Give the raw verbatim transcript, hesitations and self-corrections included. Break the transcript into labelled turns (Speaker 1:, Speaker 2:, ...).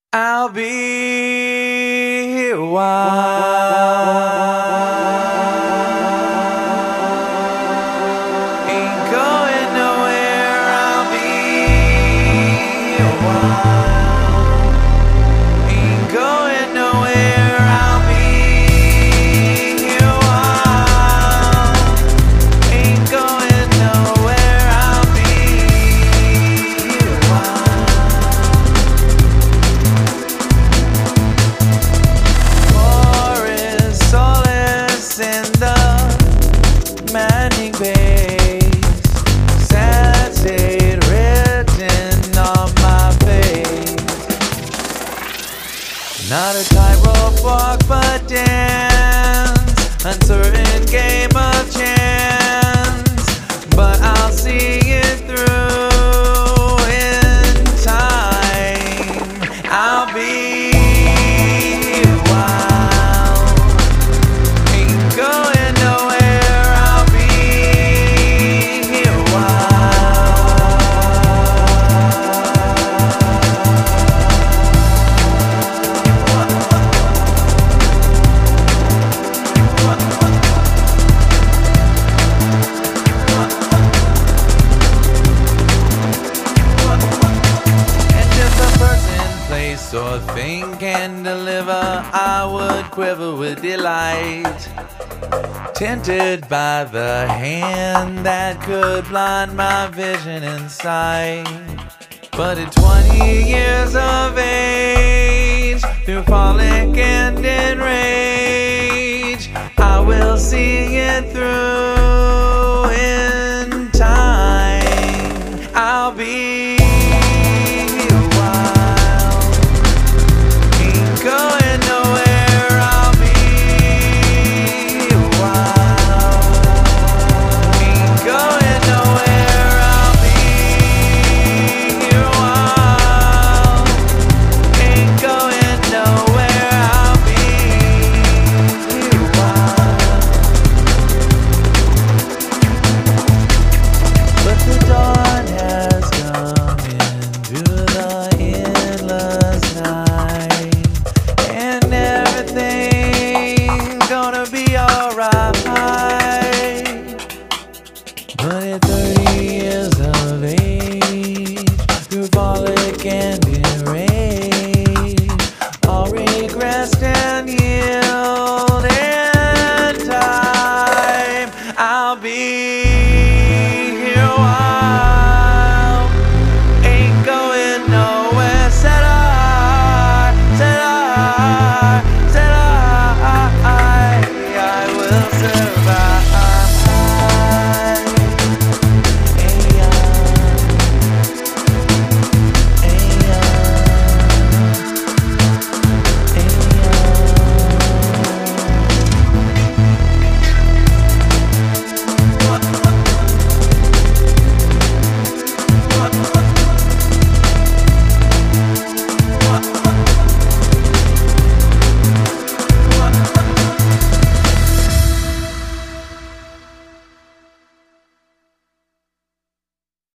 Speaker 1: I'll be here a while. Ain't going nowhere. I'll be here a while. Ain't going nowhere. I'll be here a while. Ain't going nowhere. I'll be here a while. Forest solace in the Manning base, sad state written on my face. Not a tightrope walk, but dance, uncertain game of chance. But I'll see it through in time. I'll be here a while. Ain't going nowhere. I'll be here a And if a person, place, or thing can deliver, I would quiver with delight, tinted by the hand that could blind my vision and sight. But at twenty years of age, through falling